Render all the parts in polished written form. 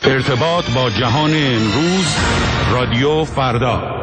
ارتباط با جهان امروز، رادیو فردا.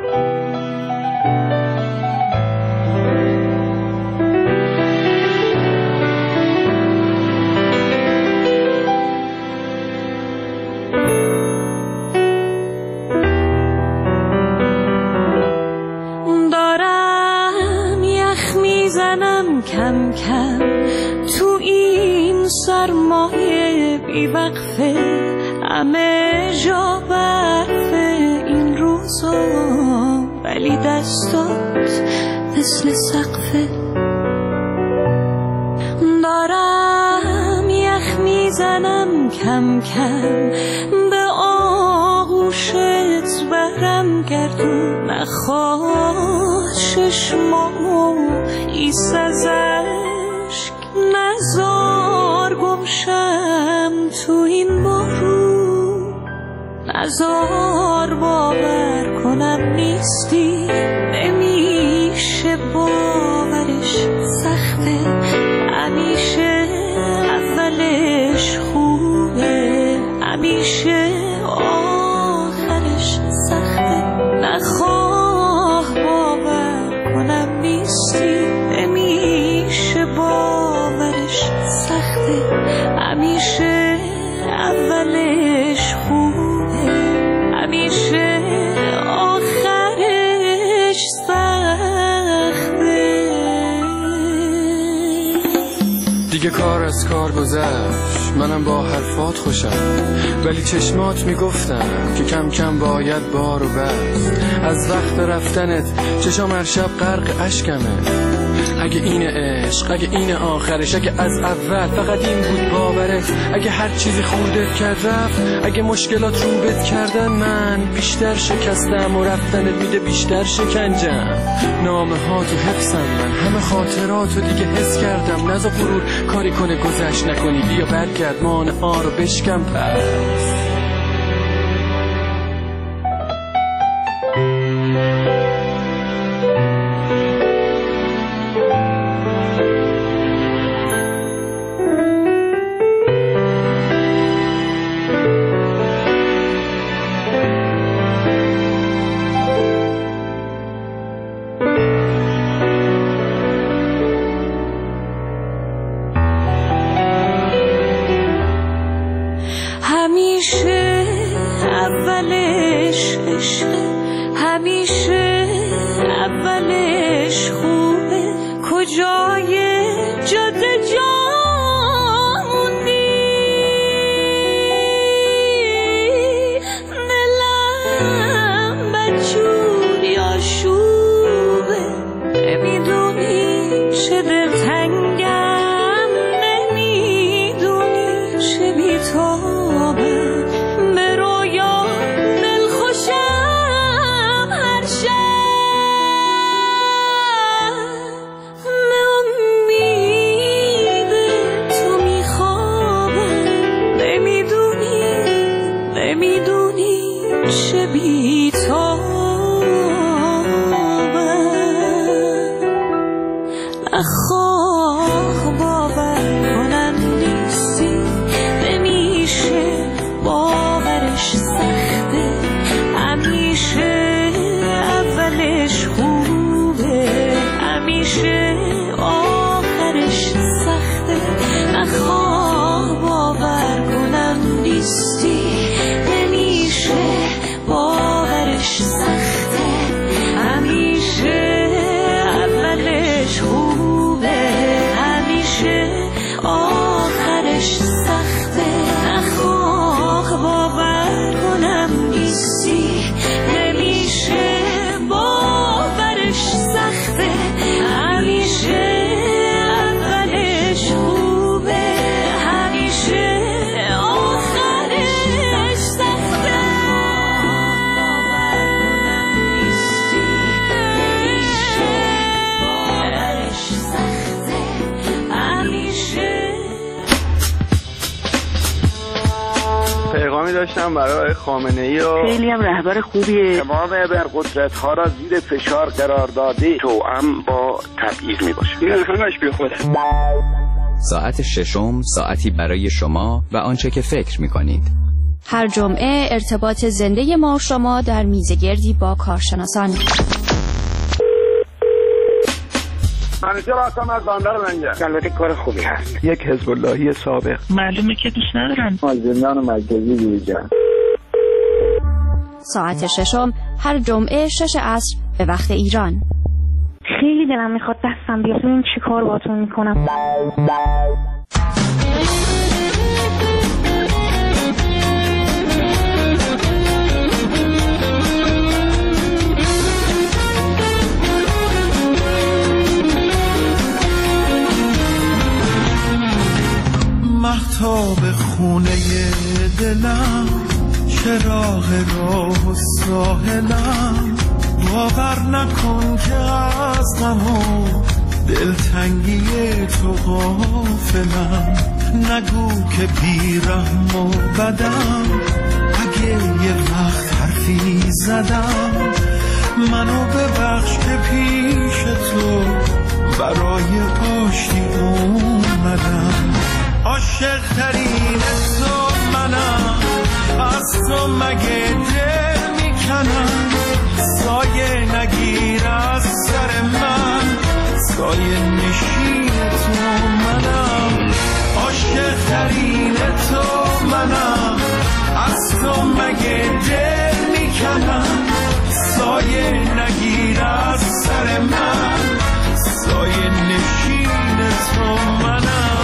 دارم یخ میزنم کم کم تو این سرمایه بیوقفه، همه جا برفه این روزا، ولی دستات مثل سقفه. دارم یخ میزنم کم کم به آغوشت برم گردون، نخواه چشمامو ایست از عشق، نزار گمشم تو این بارون، نزار باور کنم نیستی، نمیشه باورش سخته، همیشه اولش خوبه، همیشه آخرش سخته، نخواه باور کنم نیستی، نمیشه باورش سخته، همیشه اولش خوبه، همیشه آخرش سخته. دیگه کار از کار گذشت، منم با حرفات خوشم، ولی چشمات میگفتم که کم کم باید بارو بست. از وقت رفتنت چشام هر شب غرق اشکمه، اگه این عشق، اگه این آخرش، اگه از اول فقط این بود باورت، اگه هر چیزی خوردت کرد رفت، اگه مشکلات روبت کردن من بیشتر شکستم و رفتنت میده بیشتر شکنجم. نامه ها تو حفظم من، همه خاطراتو دیگه حس کردم، نذار غرور کاری کنه گذشت نکنی، بیا برگرد مانع ها رو بشکم پس. همیشه اولش عشقه، همیشه اولش خوبه، کجای جاده جا موندی، دلم بدجوری آشوبه، نمیدونی چه دلتنگم، نمیدونی چه بی‌تابم، به رویا دلخوشم هر شب، به امید تو میخوابم، نمیدونی چه بی‌تابم، نخواه باور کنم نیستی، نمیشه باورش سخته، همیشه اولش خوبه، همیشه آخرش سخته، نخواه باور کنم نیستی، نمیشه باورش سخته، همیشه اولش خوبه، همیشه آخرش سخته، نخواه باور کنم نیستی، نمیشه باورش سخته، همیشه اولش خوبه، همیشه آخرش سخته، نیستی، نمیشه باورش سخته، همیشه. پیغامی داشتم برای خامنه‌ای و خیلی هم رهبر خوبیه، تمام ابرقدرت‌ها را زیر فشار قرار داده، توأم با تبعیض میباشه. این همش بی خوده. ساعت ششم، ساعتی برای شما و آنچه که فکر می‌کنید. هر جمعه ارتباط زنده ما و شما در میزگردی با کارشناسان. منیجر هستم از بندر لنگر. البته کار خوبی هست. یک حزب اللهی سابق. معلومه که دوست ندارم. زندان مرکزی بیرجان. ساعت 6 هر جمعه 6 عصر به وقت ایران. خیلی دلم میخواد دستم بیاد ببین چی کار باهاتون میکنم. مهتاب خونه دلم، چراغ راه و ساحلم، باور نکن که از غم و دلتنگی تو غافلم. نگو که بیرحم و بدم، اگه یه وقت حرفی زدم، منو ببخش که پیش تو برای آشتی اومدم. عاشق ترین تو منم، از تو مگه دل میکنم. سایه نگیر از سر من، سایه نشین تو منم. عاشق ترین تو منم، از تو مگه دل میکنم. سایه نگیر از سر من، سایه نشین تو منم.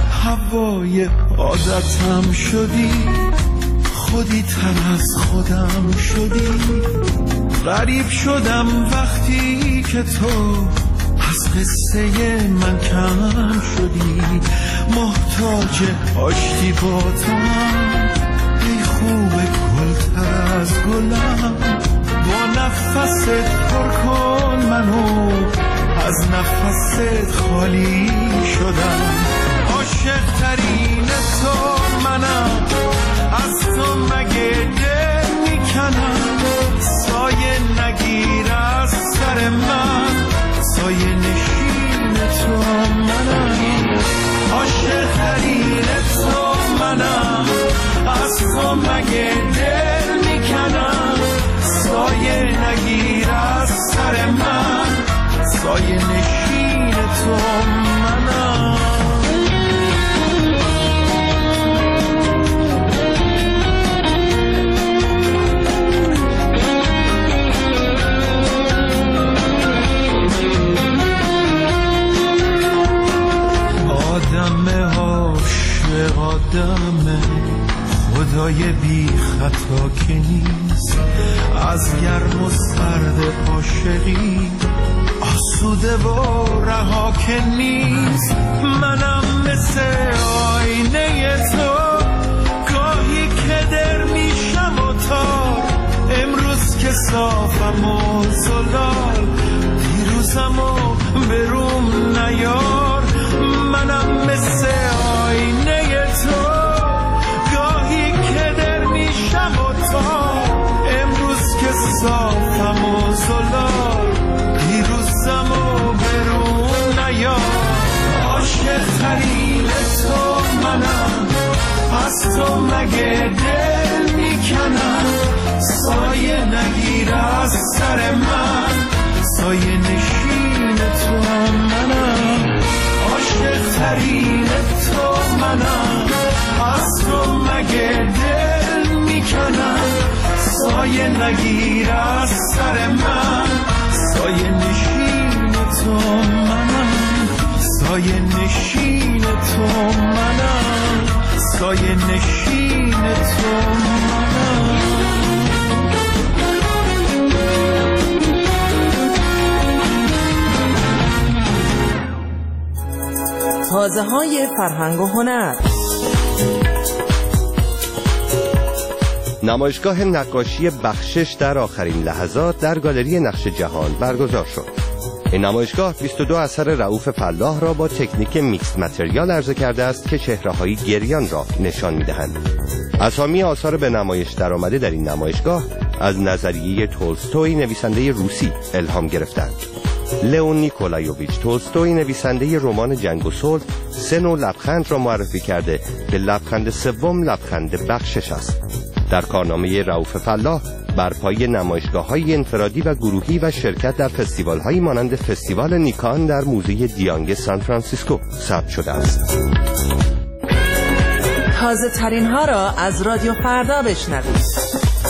هوای عادتم شدی، خودی تر از خودم شدی. غریب شدم وقتی که تو از قصه من کم شدی. محتاج آشتی با تو هم، ای خوب گلتر از گلم. با نفست پر کن منو، از نفست خالی شدم. عاشق ترین تو منم، از تو مگه دل میکنم. سایه نگیر از سر من، سایه نشین تو منم. عاشق ترین تو منم، از تو مگه دل میکنم. سایه نگیر از سر من، سایه نشین تو منم. آدم عاشق آدم، خدای بی خطا که نیست. از گرم و سرد عاشقی آسوده و رها که نیست. منم مثل آینه تو، گاهی که در میشم و تار. امروز که صافم و زلال، دیروزم و بروم نیار. منم مثل آینه تو، گاهی که در میشم و تار. امروز که صافم و زلال، دیروزم و برون نیار. عاشق ترین تو منم، از تو مگه دل میکنم. سایه نگیر از سر من، سایه نشین تو منم. عاشق ترین تو منم، از تو مگه دل میکنم. سایه نگیر از سر من، سایه نشین تو منم. سایه نشین تو منم، سایه نشین تو منم. تازه‌های فرهنگ و هنر. نمایشگاه نقاشی بخشش در آخرین لحظات در گالری نقش جهان برگزار شد. این نمایشگاه 22 اثر رؤوف فلاح را با تکنیک میکس متریال عرضه کرده است که چهره‌های گریان را نشان می‌دهند. اسامی آثار به نمایش درآمده در این نمایشگاه از نظریه تولستوی نویسنده روسی الهام گرفتند. لئون نیکولایوویچ تولستوی نویسنده رمان جنگ و صلح سه نوع لبخند را معرفی کرده که لبخند سوم لبخند بخشش است. در کارنامه رؤوف فلاح بر پایه نمایشگاه‌های انفرادی و گروهی و شرکت در فستیوال‌هایی مانند فستیوال نیکان در موزه دیانگ سان فرانسیسکو ثبت شده است. تازه ترین ها را از رادیو فردا بشنوید.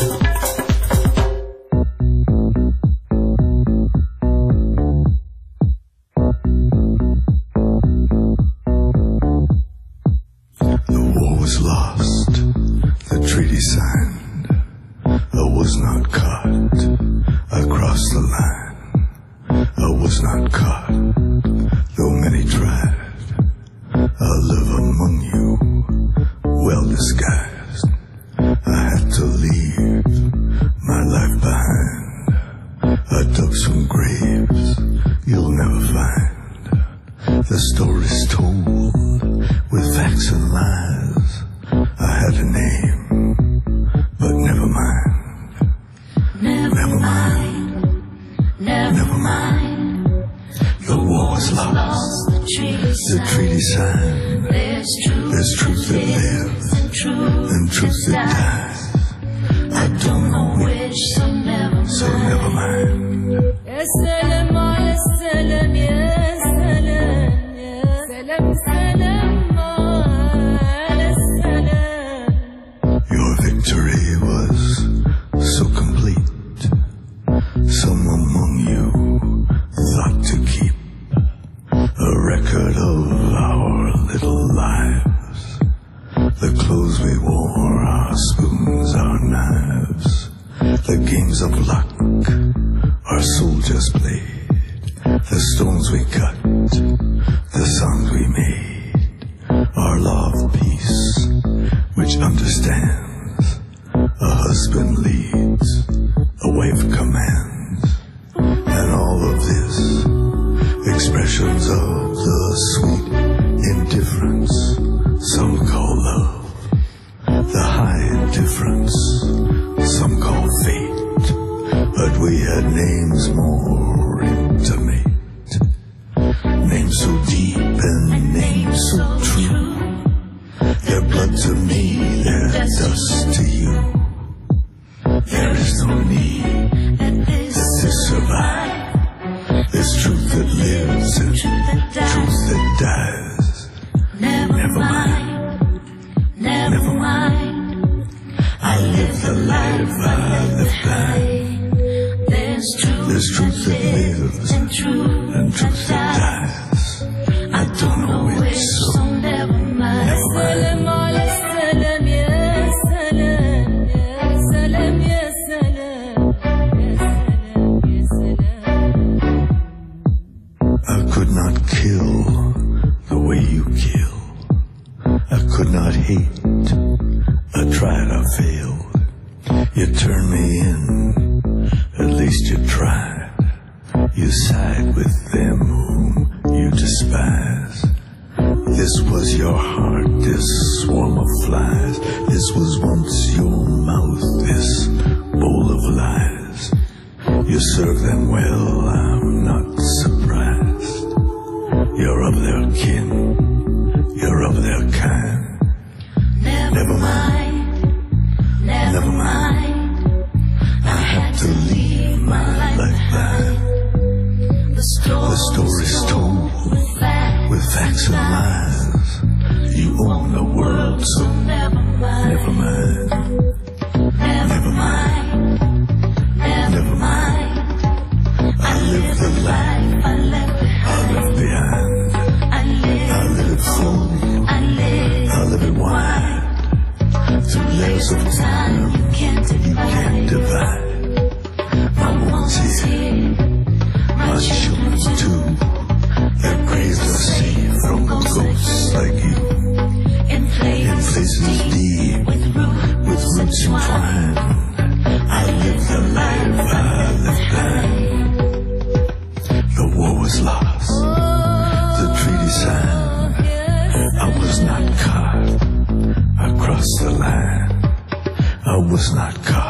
Was not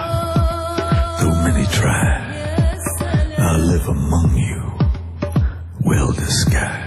caught, though many tried. I live among you, well disguised.